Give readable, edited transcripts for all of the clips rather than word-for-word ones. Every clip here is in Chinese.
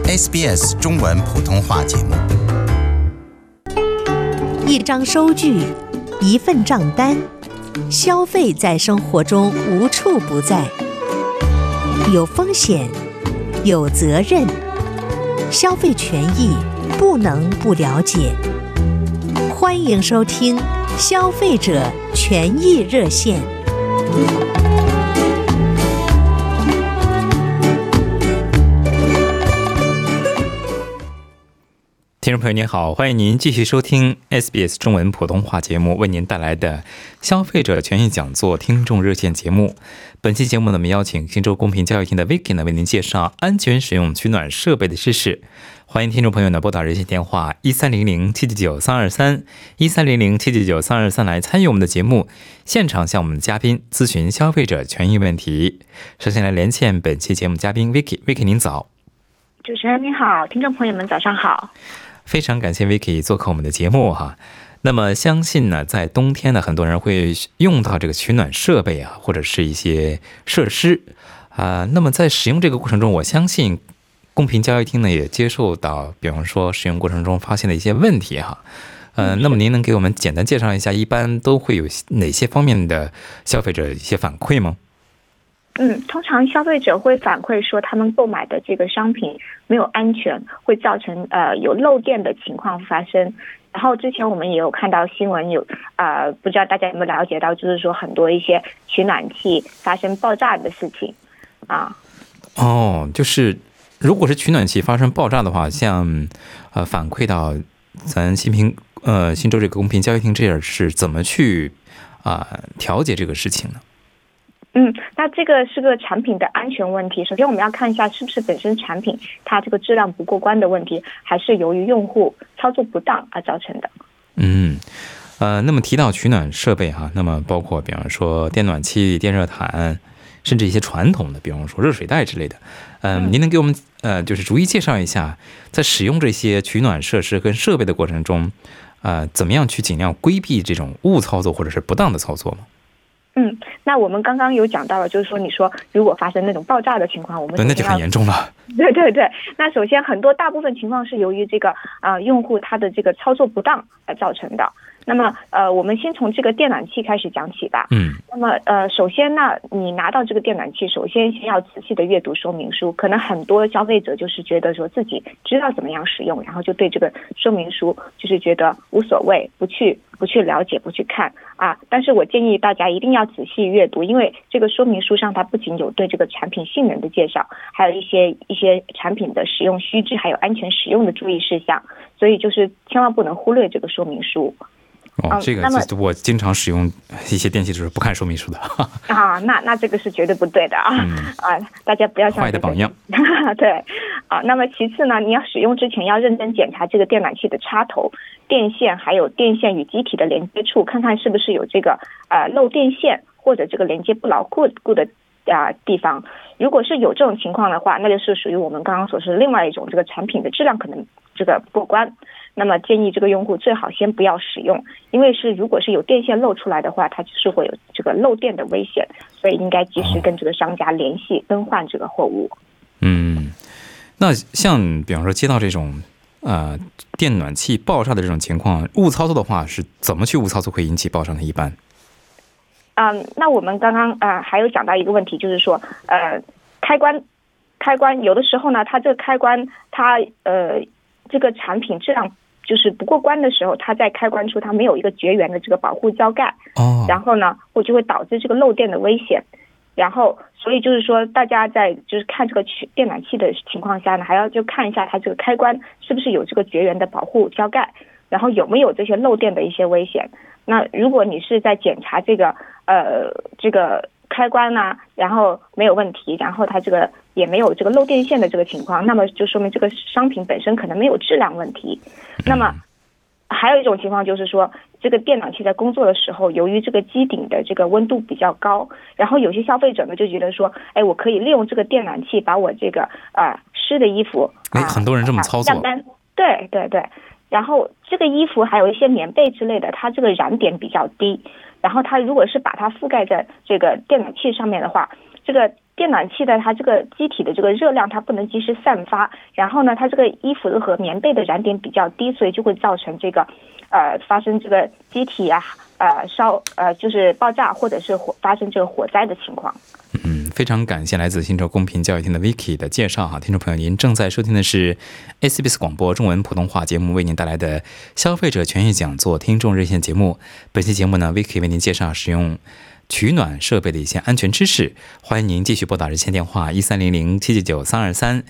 SBS 中文普通话节目。 一张收据，一份账单，消费在生活中无处不在，有风险，有责任，消费权益不能不了解。欢迎收听消费者权益热线。 听众朋友您好，欢迎您继续收听 SBS 中文普通话节目为您带来的消费者权益讲座听众热线节目。本期节目呢，我们邀请新州公平教育厅的 Vicky 呢为您介绍安全使用取暖设备的知识。欢迎听众朋友呢拨打热线电话1300-799-323 1300-799-323来参与我们的节目，现场向我们的嘉宾咨询消费者权益问题。首先来连线本期节目嘉宾 Vicky 您早。 主持人您好，听众朋友们早上好。 非常感谢 Vicky 做客我们的节目哈。那么相信呢，在冬天呢，很多人会用到这个取暖设备啊，或者是一些设施那么在使用这个过程中，我相信公平教育厅呢也接受到，比方说使用过程中发现的一些问题哈。那么您能给我们简单介绍一下，一般都会有哪些方面的消费者一些反馈吗？ 通常消费者会反馈说，他们购买的这个商品没有安全，会造成有漏电的情况发生。然后之前我们也有看到新闻有不知道大家有没有了解到，就是说很多一些取暖器发生爆炸的事情就是如果是取暖器发生爆炸的话，像反馈到咱新州这个公平教育厅这儿是怎么去调节这个事情呢？ 那这个是个产品的安全问题。首先我们要看一下是不是本身产品它这个质量不过关的问题，还是由于用户操作不当而造成的。 那么提到取暖设备那么包括比方说电暖器、电热毯，甚至一些传统的比方说热水袋之类的。您能给我们就是逐一介绍一下，在使用这些取暖设施跟设备的过程中怎么样去尽量规避这种误操作或者是不当的操作吗？ 那我们刚刚有讲到了，就是说你说如果发生那种爆炸的情况，我们那就很严重了。 对，那首先大部分情况是由于这个用户他的这个操作不当而造成的。那么我们先从这个电暖器开始讲起吧。那么首先呢，你拿到这个电暖器，首先先要仔细的阅读说明书。可能很多消费者就是觉得说自己知道怎么样使用，然后就对这个说明书就是觉得无所谓，不去了解，不去看但是我建议大家一定要仔细阅读，因为这个说明书上它不仅有对这个产品性能的介绍，还有一些产品的使用须知，还有安全使用的注意事项，所以就是千万不能忽略这个说明书。 这个我经常使用一些电器就是不看说明书的那这个是绝对不对的大家不要像坏的榜样。 对那么其次呢，你要使用之前要认真检查这个电暖器的插头、电线，还有电线与机体的连接处，看看是不是有这个漏电线或者这个连接不牢固的地方。如果是有这种情况的话，那就是属于我们刚刚所说的另外一种这个产品的质量可能这个不过关。那么建议这个用户最好先不要使用，因为如果是有电线漏出来的话，它就是会有这个漏电的危险，所以应该及时跟这个商家联系更换这个货物。 那像比方说接到这种电暖器爆炸的这种情况，误操作的话是怎么去误操作会引起爆炸呢？一般那我们刚刚还有讲到一个问题，就是说开关有的时候呢，它这个开关它这个产品质量就是不过关的时候，它在开关处它没有一个绝缘的这个保护胶盖然后呢就会导致这个漏电的危险。然后所以就是说大家在就是看这个电暖器的情况下呢，还要就看一下它这个开关是不是有这个绝缘的保护胶盖，然后有没有这些漏电的一些危险。那如果你是在检查这个开关然后没有问题，然后它这个也没有这个漏电线的这个情况，那么就说明这个商品本身可能没有质量问题。那么还有一种情况就是说，这个电暖器在工作的时候，由于这个机顶的这个温度比较高，然后有些消费者呢就觉得说，我可以利用这个电暖器把我这个湿的衣服很多人这么操作。 对，然后这个衣服还有一些棉被之类的，它这个燃点比较低，然后它如果是把它覆盖在这个电暖器上面的话，这个电暖气的它这个机体的这个热量它不能及时散发，然后呢它这个衣服和棉被的燃点比较低，所以就会造成这个发生这个机体啊就是爆炸或者是发生这个火灾的情况。 非常感谢来自新州公平教育厅的 Vicky 的介绍哈，听众朋友，您正在收听的是 SBS 广播中文普通话节目为您带来的消费者权益讲座听众热线节目。本期节目呢 ，Vicky 为您介绍使用取暖设备的一些安全知识，欢迎您继续拨打热线电话1300-799-323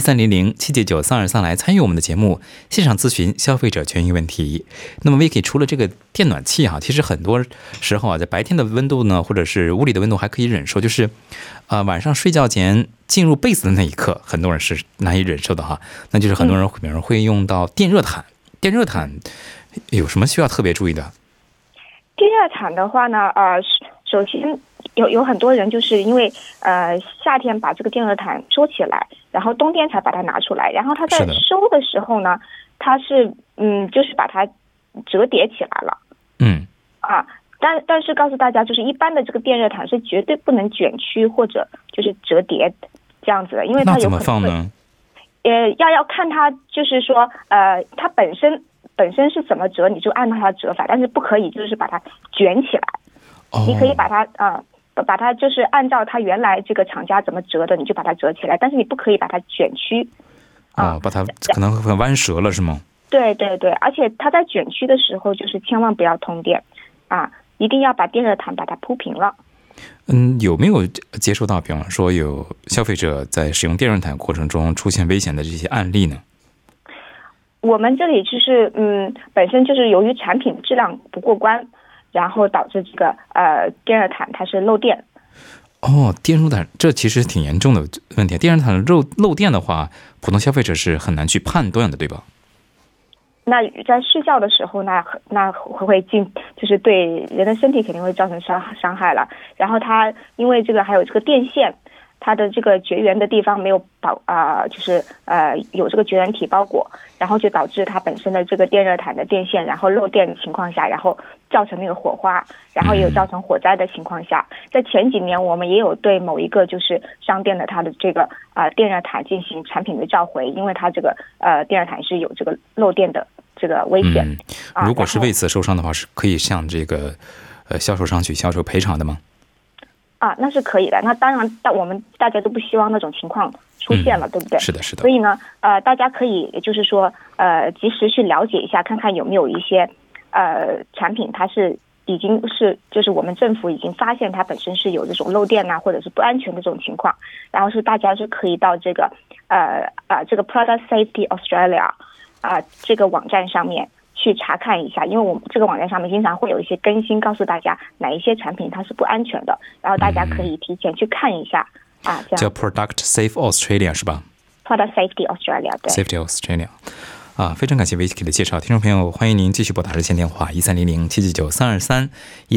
1300-799-323来参与我们的节目，现场咨询消费者权益问题。那么 Vicky 除了这个电暖气其实很多时候在白天的温度呢，或者是屋里的温度还可以忍受，就是晚上睡觉前进入被子的那一刻，很多人是难以忍受的哈。那就是很多人比如会用到电热毯，电热毯有什么需要特别注意的？ 电热毯的话呢，首先有很多人就是因为夏天把这个电热毯收起来，然后冬天才把它拿出来，然后他在收的时候呢，他是就是把它折叠起来了。但是告诉大家，就是一般的这个电热毯是绝对不能卷曲或者就是折叠这样子的，因为它有可能会。那怎么放呢？要看它，就是说它本身是怎么折，你就按照它的折法，但是不可以就是把它卷起来。你可以把它就是按照它原来这个厂家怎么折的，你就把它折起来，但是你不可以把它卷曲。 把它可能会弯折了是吗？对对对，而且它在卷曲的时候，就是千万不要通电一定要把电热毯把它铺平了。 有没有接触到比方说有消费者在使用电热毯过程中出现危险的这些案例呢？ 我们这里就是本身就是由于产品质量不过关，然后导致这个电热毯它是漏电。 电热毯这其实挺严重的问题。电热毯漏电的话，普通消费者是很难去判断的，对吧？ 那在睡觉的时候，那会就是对人的身体肯定会造成伤害了。然后它因为这个还有这个电线，它的这个绝缘的地方没有就是有这个绝缘体包裹，然后就导致它本身的这个电热毯的电线然后漏电的情况下，然后造成那个火花，然后也有造成火灾的情况下，在前几年我们也有对某一个就是商店的它的这个电热毯进行产品的召回，因为它这个电热毯是有这个漏电的这个危险。 如果是为此受伤的话，是可以向这个销售商去销售赔偿的吗？ 那是可以的。那当然，我们大家都不希望那种情况出现了，对不对？ 是的，是的。 所以呢，大家可以就是说，及时去了解一下，看看有没有一些产品，它是已经是就是我们政府已经发现它本身是有这种漏电或者是不安全的这种情况，然后大家是可以到这个这个 Product Safety Australia 这个网站上面去查看一下，因为我们这个网站上面经常会有一些更新，告诉大家哪一些产品它是不安全的，然后大家可以提前去看一下这样叫 Product Safe Australia 是吧？ Product Safety Australia 对 Safety Australia 非常感谢 Vicky 的介绍，听众朋友欢迎您继续拨打热线电话1300-799-323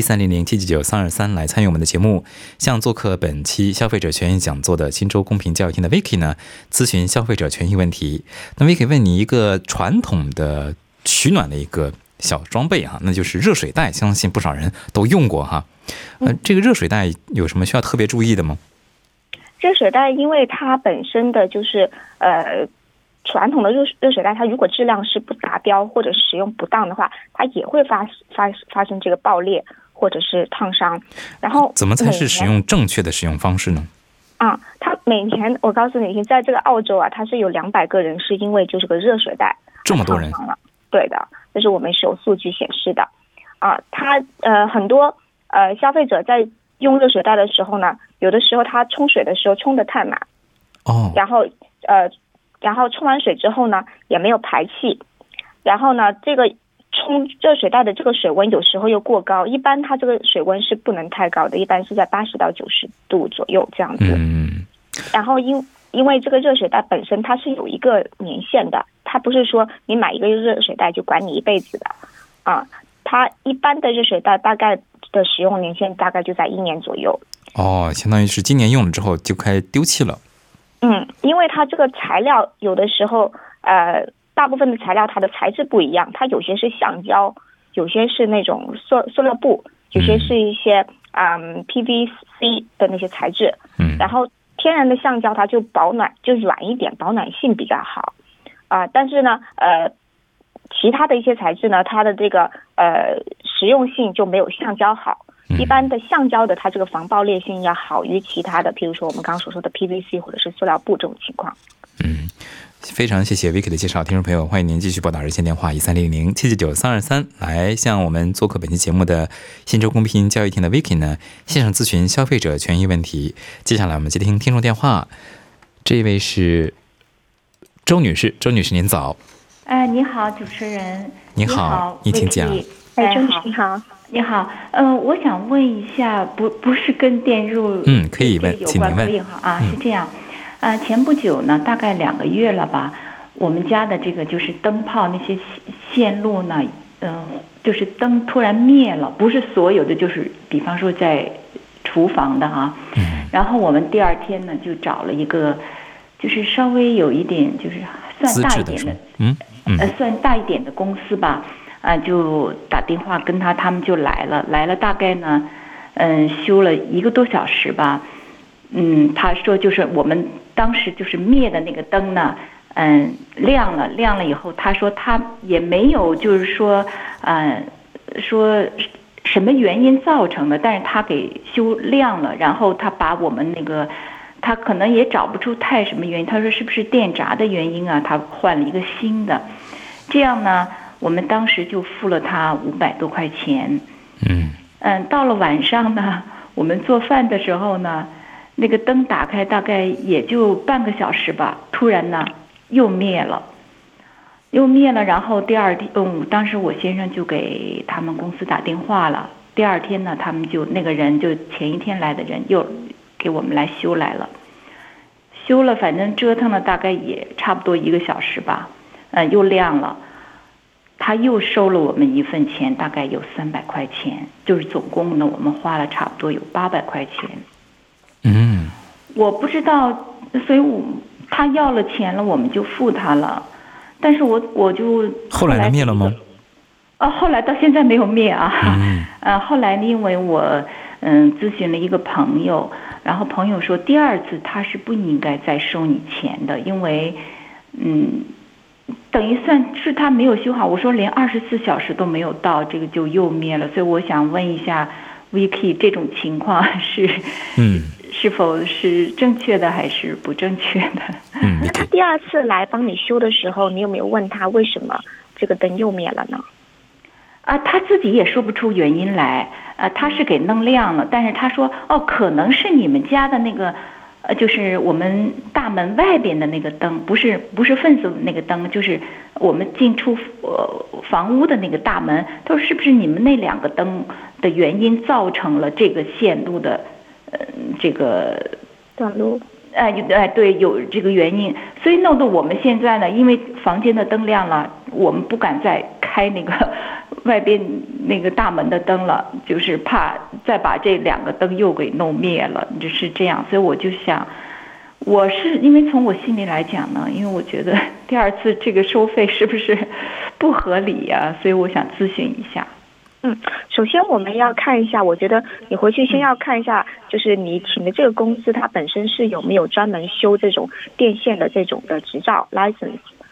1300-799-323来参与我们的节目，向做客本期消费者权益讲座的新州公平教育厅的 Vicky 呢咨询消费者权益问题。那 Vicky 问你一个传统的取暖的一个小装备那就是热水袋，相信不少人都用过这个热水袋有什么需要特别注意的吗？ 热水袋因为它本身的就是传统的热水袋，它如果质量是不达标或者使用不当的话，它也会发生这个爆裂或者是烫伤。然后怎么才是使用正确的使用方式呢？ 它每年我告诉你，在这个澳洲它是有200个人是因为就是个热水袋这么多人了。对的，这是我们是有数据显示的它很多消费者在用热水袋的时候呢，有的时候他冲水的时候冲得太满然后冲完水之后呢也没有排气，然后呢这个冲热水袋的这个水温有时候又过高，一般它这个水温是不能太高的，一般是在80到90度左右这样子。然后因为这个热水袋本身它是有一个年限的，它不是说你买一个热水袋就管你一辈子的它一般的热水袋大概的使用年限大概就在1年左右。 相当于是今年用了之后就该丢弃了。 因为它这个材料有的时候大部分的材料它的材质不一样，它有些是橡胶，有些是那种塑料布，有些是一些PVC 的那些材质。然后天然的橡胶它就保暖，就软一点，保暖性比较好但是呢其他的一些材质呢，它的这个实用性就没有橡胶好。一般的橡胶的它这个防爆裂性要好于其他的，譬如说我们刚刚所说的 PVC 或者是塑料布这种情况。 非常谢谢 Vicky 的介绍，听众朋友，欢迎您继续拨打热线电话1300-779-323来向我们做客本期节目的新洲公平交易厅的 Vicky 呢线上咨询消费者权益问题。接下来我们接听听众电话，这一位是周女士，周女士您早。 你好，主持人。 你好，你请讲。 周女士你好。 你好，我想问一下，不是跟电入可以问，请您问。 可以哈是这样。前不久呢，大概2个月了吧，我们家的这个就是灯泡那些线路呢，就是灯突然灭了，不是所有的，就是比方说在厨房的哈。然后我们第2天呢就找了一个，就是稍微有一点就是算大一点的，算大一点的公司吧，就打电话跟他们就来了大概呢，修了1个多小时吧。他说就是我们当时就是灭的那个灯呢，亮了以后，他说他也没有就是说说什么原因造成的，但是他给修亮了，然后他把我们那个他可能也找不出太什么原因，他说是不是电闸的原因啊，他换了一个新的，这样呢我们当时就付了他500多块钱。到了晚上呢，我们做饭的时候呢，那个灯打开大概也就半个小时吧，突然呢又灭了，然后第2天，当时我先生就给他们公司打电话了，第2天呢，他们就那个人就前1天来的人又给我们来修来了，反正折腾了大概也差不多1个小时吧，又亮了，他又收了我们一份钱，大概有300块钱，就是总共呢我们花了差不多有800块钱。我不知道，所以他要了钱了，我们就付他了。但是我就后来灭了吗？ 后来到现在没有灭啊。后来因为我咨询了一个朋友，然后朋友说第2次他是不应该再收你钱的，因为等于算是他没有修好。我说连24小时都没有到，这个就又灭了。所以我想问一下 Vicky， 这种情况是否是正确的还是不正确的？ 那他第2次来帮你修的时候，你有没有问他为什么这个灯又灭了呢？ 他自己也说不出原因来。他是给弄亮了，但是他说可能是你们家的那个就是我们大门外边的那个灯，不是分子那个灯，就是我们进出房屋的那个大门。他说是不是你们那2个灯的原因造成了这个线路的这个短路？ 对，有这个原因，所以弄得我们现在呢，因为房间的灯亮了，我们不敢再开那个外边那个大门的灯了，就是怕再把这2个灯又给弄灭了，就是这样。所以我就想，我是因为从我心里来讲呢，因为我觉得第2次这个收费是不是不合理呀？所以我想咨询一下。 首先我们要看一下，我觉得你回去先要看一下，就是你请的这个公司它本身是有没有专门修这种电线的这种的执照 license。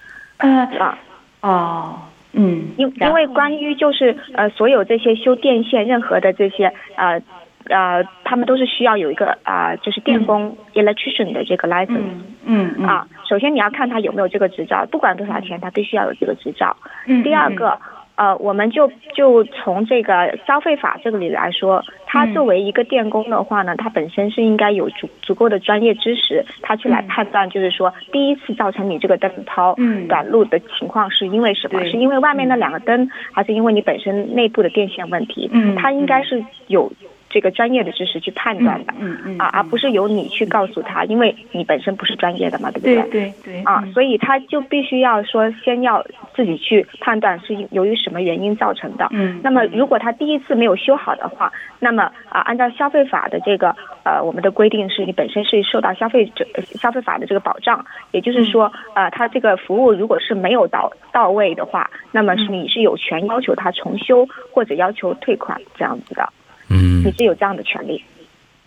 因为关于就是所有这些修电线任何的这些他们都是需要有一个就是电工 electrician 的这个 license。首先你要看他有没有这个执照，不管多少钱，他必须要有这个执照。第2个。我们就从这个消费法这个里来说，他作为一个电工的话呢，他本身是应该有足够的专业知识，他去来判断，就是说第1次造成你这个灯泡短路的情况是因为什么？是因为外面那2个灯，还是因为你本身内部的电线问题？他应该是有这个专业的知识去判断的，而不是由你去告诉他，因为你本身不是专业的嘛，对不对？ 对。 所以他就必须要说先要自己去判断是由于什么原因造成的。那么如果他第1次没有修好的话，那么按照消费法的这个我们的规定是你本身是受到消费法的这个保障，也就是说他这个服务如果是没有到位的话，那么你是有权要求他重修或者要求退款这样子的。你是有这样的权利。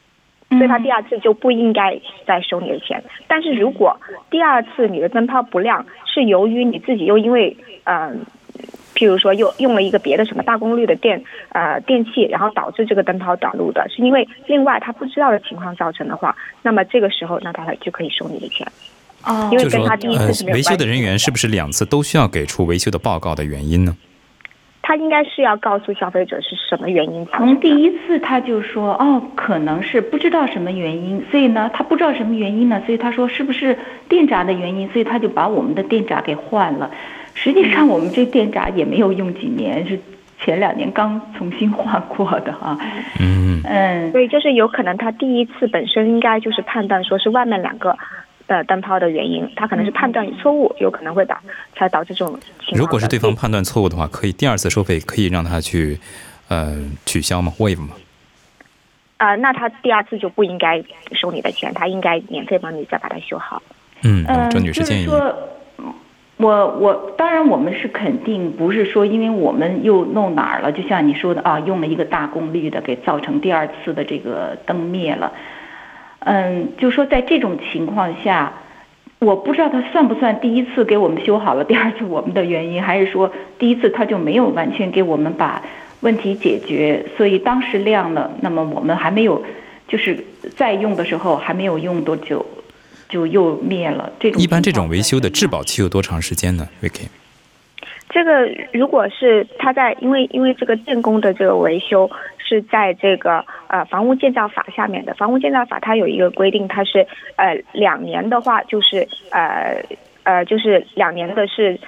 所以他第二次就不应该再收你的钱。但是如果第二次你的灯泡不亮是由于你自己又因为譬如说又用了一个别的什么大功率的电器，然后导致这个灯泡短路的，是因为另外他不知道的情况造成的话，那么这个时候那他就可以收你的钱。因为跟他第一次是没有关系的。 维修的人员是不是2次都需要给出维修的报告的原因呢？ 他应该是要告诉消费者是什么原因造成的。 从第一次他就说可能是不知道什么原因，所以呢他不知道什么原因呢，所以他说是不是电闸的原因，所以他就把我们的电闸给换了。实际上我们这电闸也没有用几年，是前2年刚重新换过的哈。所以就是有可能他第一次本身应该就是判断说是外面2个灯泡的原因，他可能是判断错误，有可能会才导致这种情况。 如果是对方判断错误的话，可以第2次收费可以让他去取消吗 ？waive 吗？ 那他第二次就不应该收你的钱，他应该免费帮你再把它修好。 周女士建议。 就是说我当然我们是肯定不是说因为我们又弄哪儿了，就像你说的用了一个大功率的给造成第2次的这个灯灭了。就说在这种情况下，我不知道他算不算第1次给我们修好了第2次我们的原因，还是说第1次他就没有完全给我们把问题解决，所以当时亮了，那么我们还没有就是在用的时候还没有用多久就又灭了。 一般这种维修的质保期有多长时间呢 Vicky？ 这个如果是他在因为这个电工的这个维修是在这个房屋建造法下面的，房屋建造法它有一个规定，它是2年的话就是就是2年的是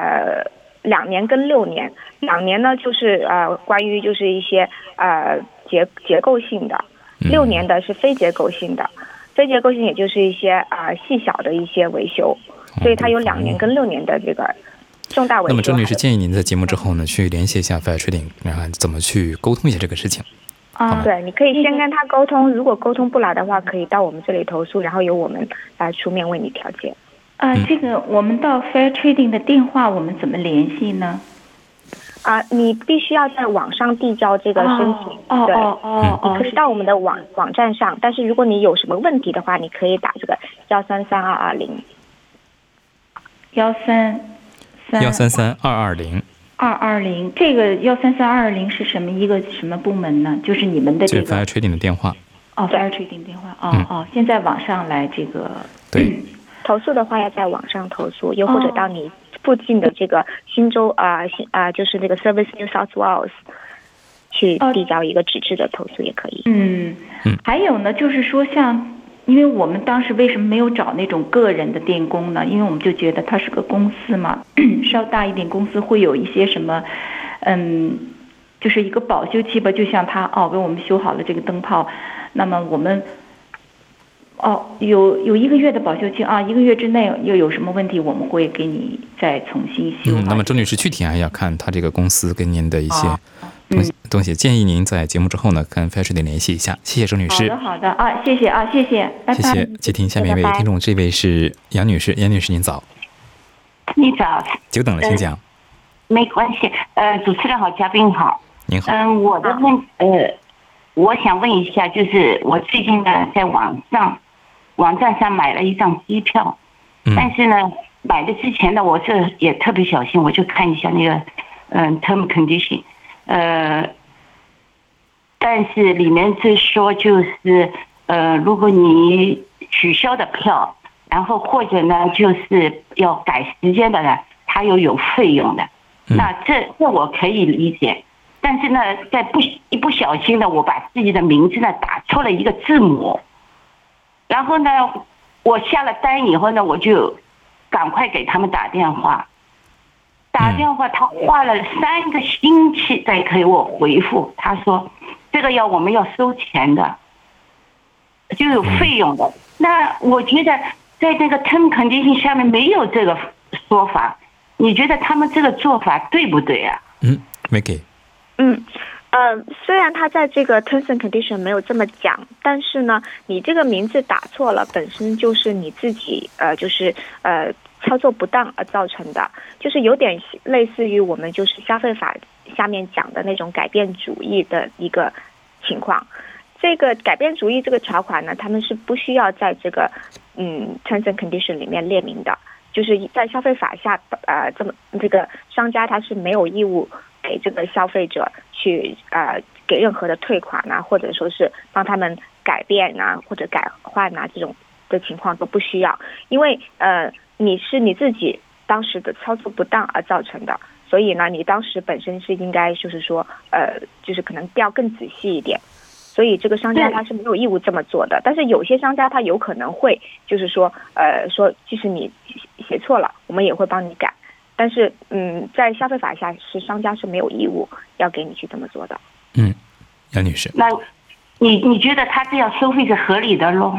2年跟6年，2年呢就是关于就是一些结构性的，6年的是非结构性的。非结构性也就是一些细小的一些维修，所以它有2年跟6年的这个重大维修。 那么周女士建议您在节目之后呢，去联系一下 Fair Trading， 然后怎么去沟通一下这个事情。 对，你可以先跟他沟通，如果沟通不来的话，可以到我们这里投诉，然后由我们来出面为你调解。 这个我们到 Fair Trading 的电话我们怎么联系呢？ 你必须要在网上递交这个申请。对，你可以到我们的网站上，但是如果你有什么问题的话，你可以打这个133-220。 133-220，这个133-220是一个什么部门呢？就是你们的这个 Fair Trading 的电话。 Fair Trading 电话。现在网上来这个。 对。 投诉的话要在网上投诉，又或者到你附近的这个新州就是那个 Service New South Wales 去递交一个纸质的投诉也可以。 还有呢，就是说因为我们当时为什么没有找那种个人的电工呢？因为我们就觉得它是个公司嘛，稍大一点公司会有一些什么，就是一个保修期吧，就像他给我们修好了这个灯泡，那么我们。有1个月的保修期1个月之内又有什么问题，我们会给你再重新修。 那么周女士具体还要看他这个公司跟您的一些东西，建议您在节目之后呢跟 Fair Trading 联系一下。谢谢周女士。 好的谢谢谢谢，拜拜。 谢谢。接听下面一位听众，这位是杨女士。杨女士您早。 你早。 久等了，请讲。 没关系，主持人好，嘉宾好。 您好。 我想问一下，就是我最近呢在网站上买了一张机票，但是呢买的之前呢我也特别小心，我就看一下那个term condition，但是里面就说就是如果你取消的票，然后或者呢就是要改时间的呢，它有费用的，那这我可以理解。但是呢，在一不小心呢，我把自己的名字呢打错了一个字母，然后呢，我下了单以后呢，我就赶快给他们打电话，他花了3个星期才给我回复，他说这个我们要收钱的，就有费用的。那我觉得在这个 term condition 下面没有这个说法，你觉得他们这个做法对不对啊 ？Vicky。 虽然他在这个 terms and condition 没有这么讲，但是呢，你这个名字打错了，本身就是你自己就是操作不当而造成的，就是有点类似于我们就是消费法下面讲的那种改变主意的一个情况。 这个改变主意这个条款呢，他们是不需要在这个terms and condition 里面列明的，就是在消费法下，这个商家他是没有义务给这个消费者去给任何的退款啊，或者说是帮他们改变啊或者改换啊这种的情况都不需要，因为你是你自己当时的操作不当而造成的，所以呢，你当时本身是应该就是说就是可能要更仔细一点。所以这个商家他是没有义务这么做的，但是有些商家他有可能会就是说说即使你写错了，我们也会帮你改。但是在消费法下是商家是没有义务要给你去这么做的。 杨女士， 那你觉得他这样收费是合理的咯？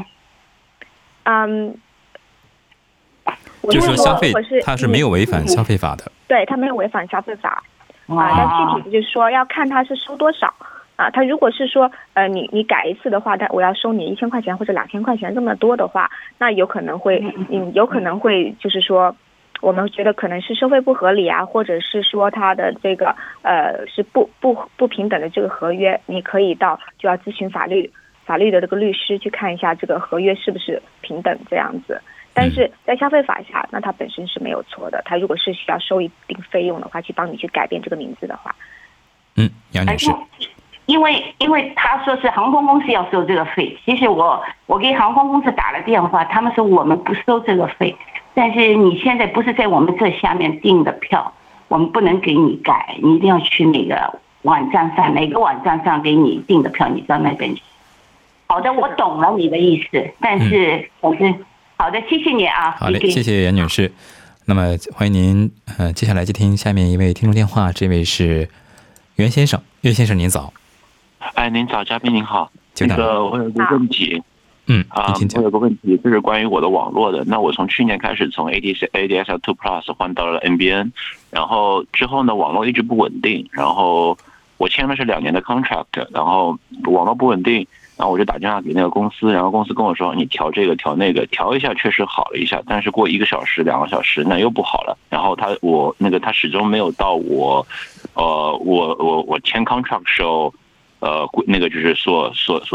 就是说消费他是没有违反消费法的。 对，他没有违反消费法但具体就是说要看他是收多少。他如果是说你改一次的话，但我要收你1000块钱或者2000块钱这么多的话，那有可能会就是说我们觉得可能是收费不合理啊，或者是说他的这个是不平等的这个合约，你可以就要咨询法律的这个律师去看一下这个合约是不是平等这样子。但是在消费法下，那他本身是没有错的，他如果是需要收一定费用的话，去帮你去改变这个名字的话。 杨女士。 因为他说是航空公司要收这个费，其实我给航空公司打了电话，他们说我们不收这个费，但是你现在不是在我们这下面订的票，我们不能给你改，你一定要去哪个网站上，哪个网站上给你订的票，你到那边去。好的，我懂了你的意思，但是好的，谢谢你啊。 好嘞，谢谢袁女士。那么欢迎您接下来接听下面一位听众电话，这位是袁先生，袁先生您早。 您早，嘉宾您好。我有个问题，我有个问题，这是关于我的网络的。那我从去年开始从 ADSL 2 Plus 换到了 NBN， 然后之后呢，网络一直不稳定，然后我签的是2年的 contract， 然后网络不稳定，然后我就打电话给那个公司，然后公司跟我说你调这个调那个，调一下确实好了一下，但是过1个小时2个小时那又不好了，然后他始终没有到我签 contract 时候。那个就是所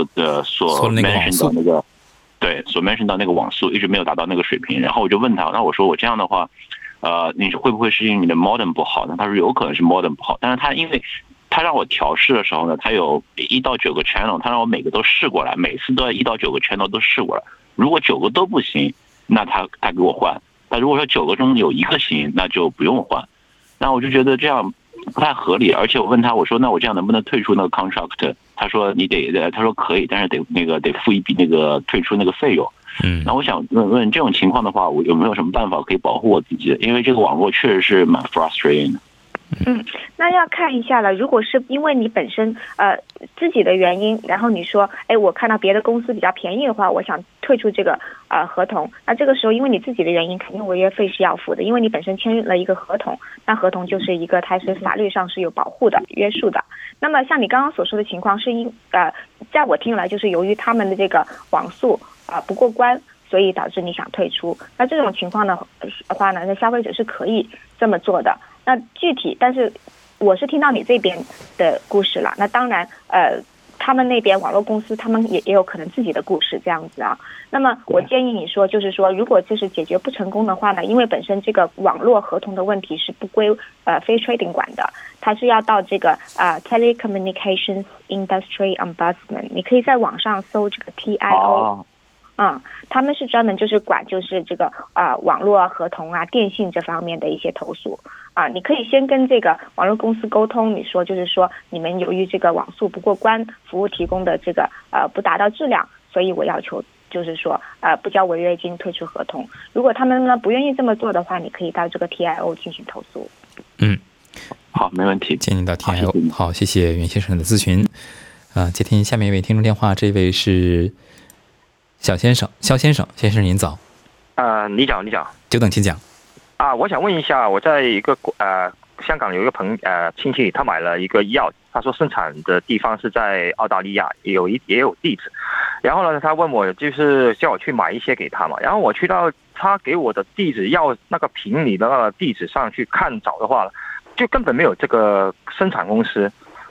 mention 到那个，对，所 mention 到那个网速一直没有达到那个水平，然后我就问他，那我说我这样的话，你会不会是因为你的 modem 不好呢？他说有可能是 modem 不好，但是他因为他让我调试的时候呢，他有1到9个 channel， 他让我每个都试过来，每次都要1到9个 channel 都试过来，如果9个都不行，那他给我换，但如果说9个中有1个行，那就不用换，那我就觉得这样不太合理，而且我问他，我说那我这样能不能退出那个 contract？ 他说他说可以，但是得付一笔那个退出那个费用。那我想问这种情况的话，我有没有什么办法可以保护我自己？因为这个网络确实是蛮 frustrating 的。 那要看一下了。如果是因为你本身自己的原因，然后你说，我看到别的公司比较便宜的话，我想退出这个合同。那这个时候，因为你自己的原因，肯定违约费是要付的，因为你本身签了一个合同，那合同就是一个它是法律上是有保护的、约束的。那么像你刚刚所说的情况，是在我听来，就是由于他们的这个网速不过关，所以导致你想退出。那这种情况的话呢，那消费者是可以这么做的。那具体，但是我是听到你这边的故事了。那当然，他们那边网络公司，他们也有可能自己的故事这样子啊。那么我建议你说，就是说，如果就是解决不成功的话呢，因为本身这个网络合同的问题是不归Fair Trading 管的，它是要到这个Telecommunications Industry Ombudsman， 你可以在网上搜这个 TIO。他们是专门就是管就是这个网络合同电信这方面的一些投诉你可以先跟这个网络公司沟通，你说就是说你们由于这个网速不过关，服务提供的这个不达到质量，所以我要求就是说不交违约金，退出合同。如果他们呢不愿意这么做的话，你可以到这个 TIO 进行投诉。 好，没问题， 建议到 TIO。好，谢谢袁先生的咨询。接听下面一位听众电话，这位是肖先生，您早。 你早， 久等，请讲。 我想问一下，我在一个香港有一个亲戚，他买了一个药，他说生产的地方是在澳大利亚，也有地址。然后呢，他问我就是叫我去买一些给他嘛。然后我去到他给我的地址要那个评理的那个地址上去看找的话，就根本没有这个生产公司。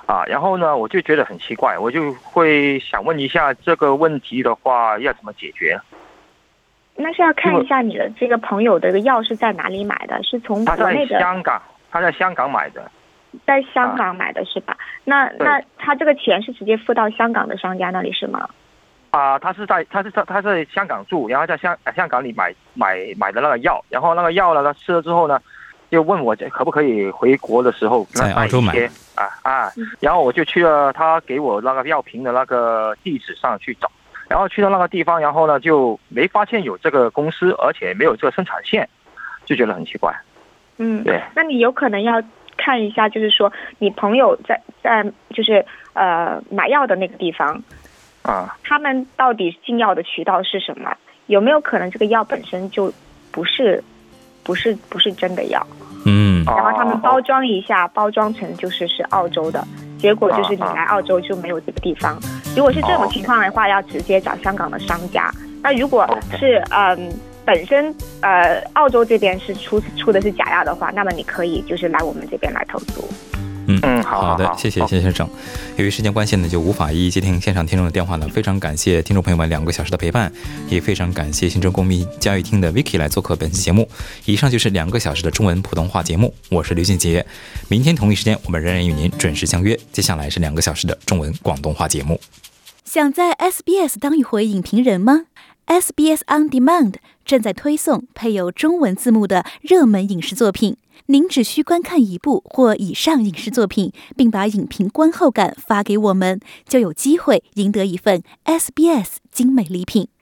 然后呢，我就觉得很奇怪，我就会想问一下这个问题的话要怎么解决？ 那是要看一下你的这个朋友的药是在哪里买的，是从国内的？ 他在香港买的。 在香港买的是吧？那他这个钱是直接付到香港的商家那里是吗？ 他在香港住，然后在香港里买的那个药，然后那个药呢，他吃了之后呢，就问我可不可以回国的时候在澳洲买然后我就去了他给我那个药瓶的那个地址上去找，然后去到那个地方，然后呢就没发现有这个公司，而且没有这个生产线，就觉得很奇怪。对。 那你有可能要看一下，就是说你朋友在就是买药的那个地方，他们到底进药的渠道是什么？有没有可能这个药本身就不是真的药？然后他们包装一下，包装成就是澳洲的，结果就是你来澳洲就没有这个地方。如果是这种情况的话，要直接找香港的商家。那如果是本身澳洲这边是出的是假药的话，那么你可以就是来我们这边来投诉。 好的，谢谢谢先生。由于时间关系呢，就无法一一接听现场听众的电话了。非常感谢听众朋友们2个小时的陪伴，也非常感谢新州公民教育厅的 Vicky 来做客本期节目。以上就是2个小时的中文普通话节目，我是刘俊杰。明天同一时间，我们仍然与您准时相约。接下来是2个小时的中文广东话节目。 想在 SBS 当一回影评人吗？ SBS On Demand 正在推送配有中文字幕的热门影视作品。您只需观看1部或以上影视作品，并把影评观后感发给我们，就有机会赢得一份 SBS 精美礼品。